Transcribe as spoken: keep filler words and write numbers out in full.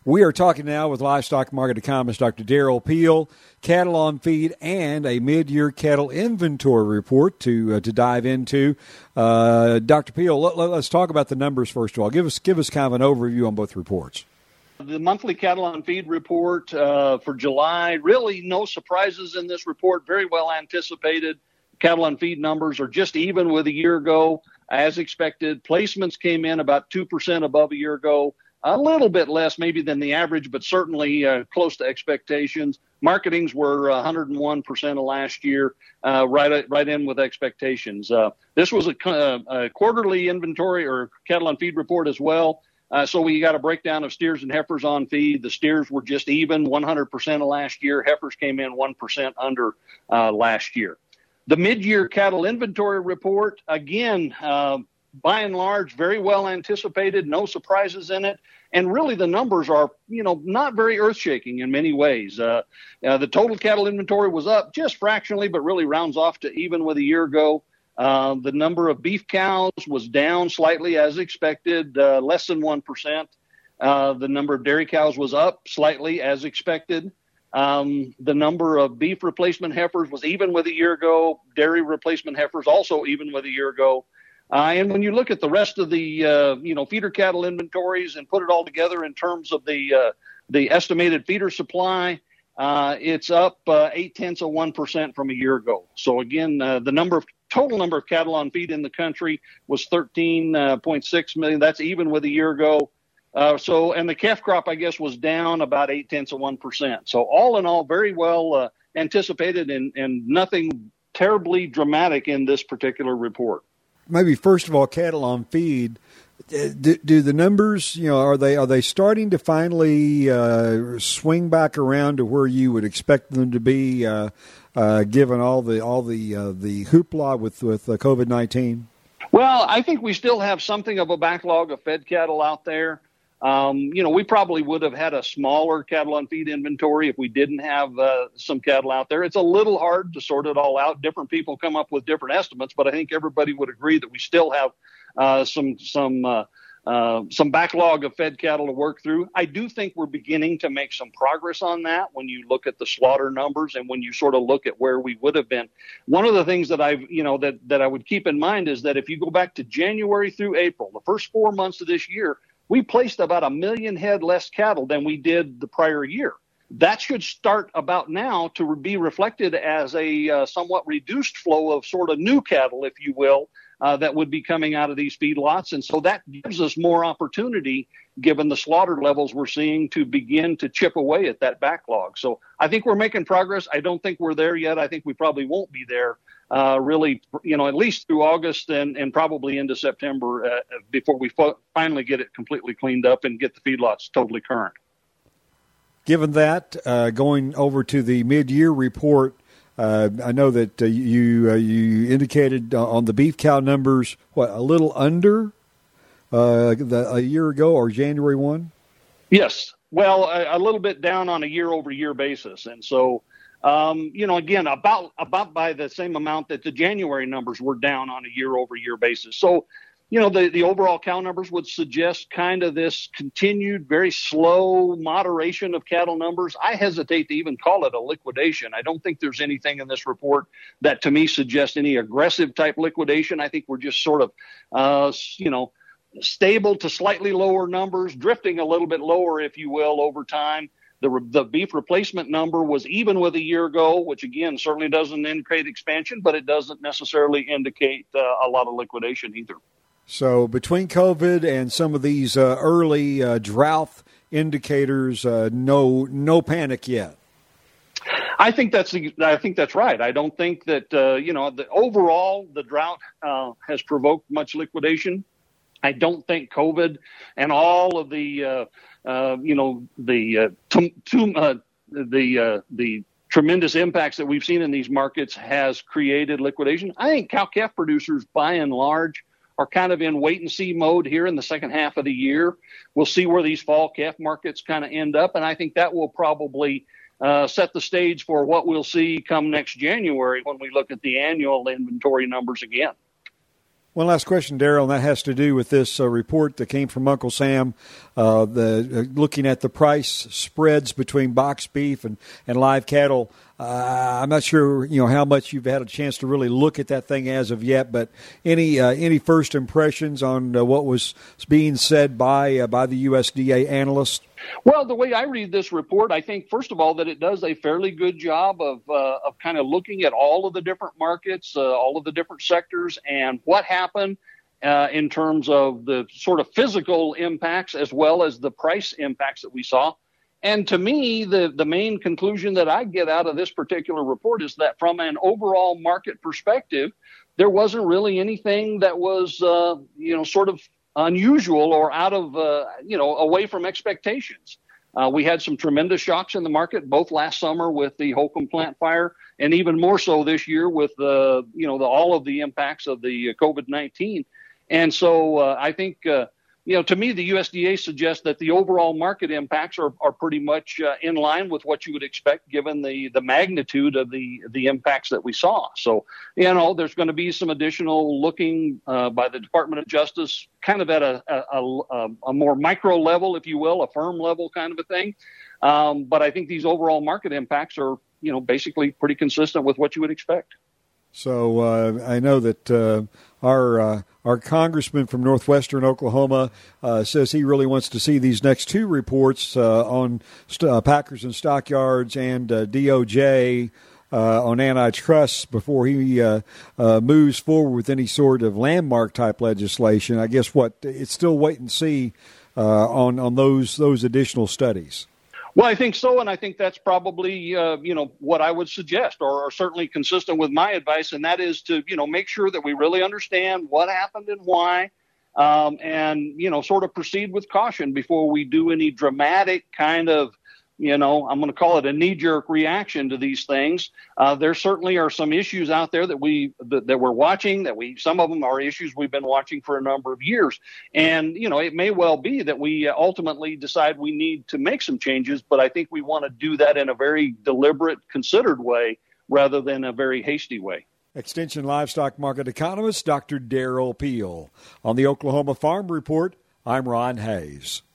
We are talking now with livestock market economist Doctor Darrell Peel, cattle on feed, and a mid-year cattle inventory report to uh, to dive into. Uh, Doctor Peel, let, let, let's talk about the numbers first of all. Give us give us kind of an overview on both reports. The monthly cattle on feed report uh, for July, really no surprises in this report, very well anticipated. Cattle on feed numbers are just even with a year ago, as expected. Placements came in about two percent above a year ago. A little bit less maybe than the average, but certainly uh, close to expectations. Marketings were one hundred one percent of last year, uh, right right in with expectations. Uh, this was a, a quarterly inventory or cattle on feed report as well. Uh, so we got a breakdown of steers and heifers on feed. The steers were just even, one hundred percent of last year. Heifers came in one percent under uh, last year. The mid-year cattle inventory report, again, uh, by and large, very well anticipated, no surprises in it. And really the numbers are, you know, not very earth-shaking in many ways. Uh, uh, the total cattle inventory was up just fractionally, but really rounds off to even with a year ago. Uh, the number of beef cows was down slightly as expected, uh, less than one percent. Uh, the number of dairy cows was up slightly as expected. Um, the number of beef replacement heifers was even with a year ago. Dairy replacement heifers also even with a year ago. Uh, and when you look at the rest of the, uh, you know, feeder cattle inventories and put it all together in terms of the uh, the estimated feeder supply, uh, it's up uh, eight tenths of one percent from a year ago. So again, uh, the number of total number of cattle on feed in the country was thirteen point six million. That's even with a year ago. Uh, so, and the calf crop, I guess, was down about eight tenths of one percent. So all in all, very well uh, anticipated and, and nothing terribly dramatic in this particular report. Maybe first of all, cattle on feed. Do, do the numbers, you know, are they are they starting to finally uh, swing back around to where you would expect them to be, uh, uh, given all the all the uh, the hoopla with with uh, COVID nineteen? Well, I think we still have something of a backlog of fed cattle out there. Um, you know, we probably would have had a smaller cattle on feed inventory if we didn't have uh, some cattle out there. It's a little hard to sort it all out. Different people come up with different estimates, but I think everybody would agree that we still have uh, some some uh, uh, some backlog of fed cattle to work through. I do think we're beginning to make some progress on that when you look at the slaughter numbers and when you sort of look at where we would have been. One of the things that I've, you know, that, that I would keep in mind is that if you go back to January through April, the first four months of this year, we placed about a million head less cattle than we did the prior year. That should start about now to be reflected as a uh, somewhat reduced flow of sort of new cattle, if you will, uh, that would be coming out of these feedlots. And so that gives us more opportunity, given the slaughter levels we're seeing, to begin to chip away at that backlog. So I think we're making progress. I don't think we're there yet. I think we probably won't be there uh, really, you know, at least through August and, and probably into September uh, before we fo- finally get it completely cleaned up and get the feedlots totally current. Given that, uh, going over to the mid-year report, uh, I know that uh, you uh, you indicated uh, on the beef cow numbers, what, a little under uh, the, a year ago or January first? Yes. Well, a, a little bit down on a year-over-year basis. And so, um, you know, again, about about by the same amount that the January numbers were down on a year-over-year basis. So, you know, the, the overall cow numbers would suggest kind of this continued, very slow moderation of cattle numbers. I hesitate to even call it a liquidation. I don't think there's anything in this report that, to me, suggests any aggressive type liquidation. I think we're just sort of, uh, you know, stable to slightly lower numbers, drifting a little bit lower, if you will, over time. The, the beef replacement number was even with a year ago, which, again, certainly doesn't indicate expansion, but it doesn't necessarily indicate uh, a lot of liquidation either. So between COVID and some of these uh, early uh, drought indicators, uh, no no panic yet. I think that's I think that's right. I don't think that uh, you know the, overall the drought uh, has provoked much liquidation. I don't think COVID and all of the uh, uh, you know the uh, t- t- uh, the uh, the tremendous impacts that we've seen in these markets has created liquidation. I think cow-calf producers, by and large, are kind of in wait-and-see mode here in the second half of the year. We'll see where these fall calf markets kind of end up, and I think that will probably uh, set the stage for what we'll see come next January when we look at the annual inventory numbers again. One last question, Darrell, and that has to do with this uh, report that came from Uncle Sam, uh, the uh, looking at the price spreads between box beef and, and live cattle. Uh, I'm not sure, you know, how much you've had a chance to really look at that thing as of yet, but any uh, any first impressions on uh, what was being said by uh, by the U S D A analyst? Well, the way I read this report, I think, first of all, that it does a fairly good job of uh, of kind of looking at all of the different markets, uh, all of the different sectors, and what happened uh, in terms of the sort of physical impacts as well as the price impacts that we saw. And to me, the, the main conclusion that I get out of this particular report is that from an overall market perspective, there wasn't really anything that was, uh, you know, sort of unusual or out of, uh, you know, away from expectations. Uh, we had some tremendous shocks in the market, both last summer with the Holcomb plant fire, and even more so this year with, uh, you know, the, all of the impacts of the COVID nineteen. And so uh, I think, uh, you know, to me, the U S D A suggests that the overall market impacts are, are pretty much uh, in line with what you would expect given the, the magnitude of the, the impacts that we saw. So, you know, there's going to be some additional looking uh, by the Department of Justice kind of at a, a, a, a more micro level, if you will, a firm level kind of a thing. Um, but I think these overall market impacts are, you know, basically pretty consistent with what you would expect. So uh, I know that uh, our uh, our congressman from northwestern Oklahoma uh, says he really wants to see these next two reports uh, on st- uh, Packers and Stockyards and uh, D O J uh, on antitrust before he uh, uh, moves forward with any sort of landmark type legislation. I guess what it's still wait and see uh, on on those those additional studies. Well, I think so, and I think that's probably, uh, you know, what I would suggest, or, or certainly consistent with my advice, and that is to, you know, make sure that we really understand what happened and why, um, and, you know, sort of proceed with caution before we do any dramatic kind of, you know, I'm going to call it a knee-jerk reaction to these things. Uh, there certainly are some issues out there that we that, that we're watching. That we some of them are issues we've been watching for a number of years, and you know, it may well be that we ultimately decide we need to make some changes. But I think we want to do that in a very deliberate, considered way rather than a very hasty way. Extension livestock market economist Doctor Darrell Peel on the Oklahoma Farm Report. I'm Ron Hayes.